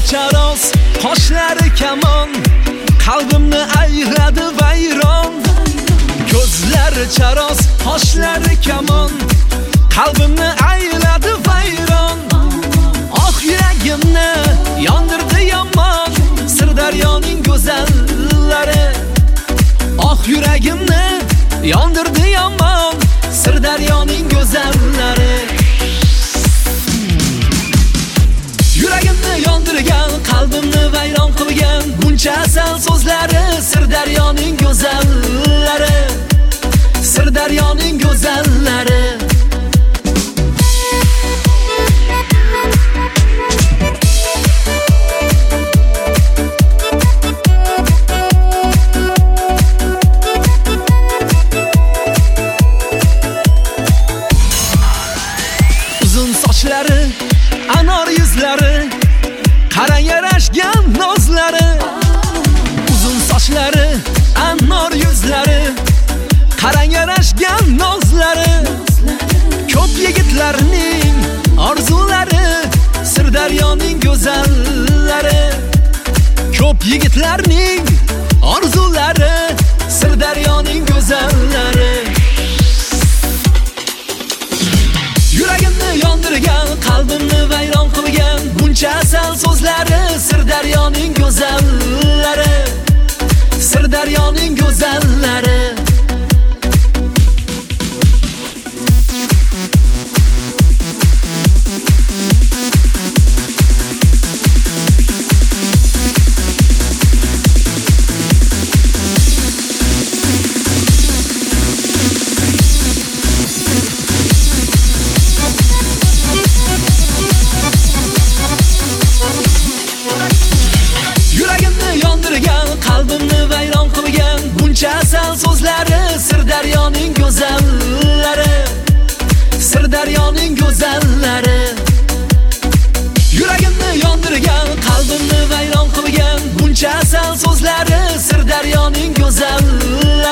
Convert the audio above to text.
charos, qoshlari kamon, qalbimni ayladi vayron. Ko'zlari charos, qoshlari kamon, qalbimni ayladi vayron. Oh yuragimni yondirdi yomon, Sirdaryoning go'zallari. Oh yuragimni yondirdi yomon, Sirdaryoning go'zallari. Yuragimni yondirgan, qalbimni vayron qilgan buncha asal so'zlari, Sirdaryoning go'zallari. Sirdaryoning go'zallari. Uzun sochlari, anor yuzlari, qarang yarashgan nozlari. Uzun sochlari, anor yuzlari, qarang yarashgan nozlari. Ko'p yigitlarning orzulari, Sirdaryoning go'zallari. Ko'p yigitlarning orzulari, Sirdaryoning go'zallari. Yuragimni yondirgan, qalbimni vayron qilgan buncha asal so'zlari, Sirdaryoning go'zallari. Sirdaryoning go'zallari. Qalbimni vayron qilgan buncha asal so'zlari, Sirdaryoning go'zallari. Sirdaryoning go'zallari. Yuragimni yondirgan, qalbimni vayron qilgan buncha asal so'zlari, Sirdaryoning go'zallari.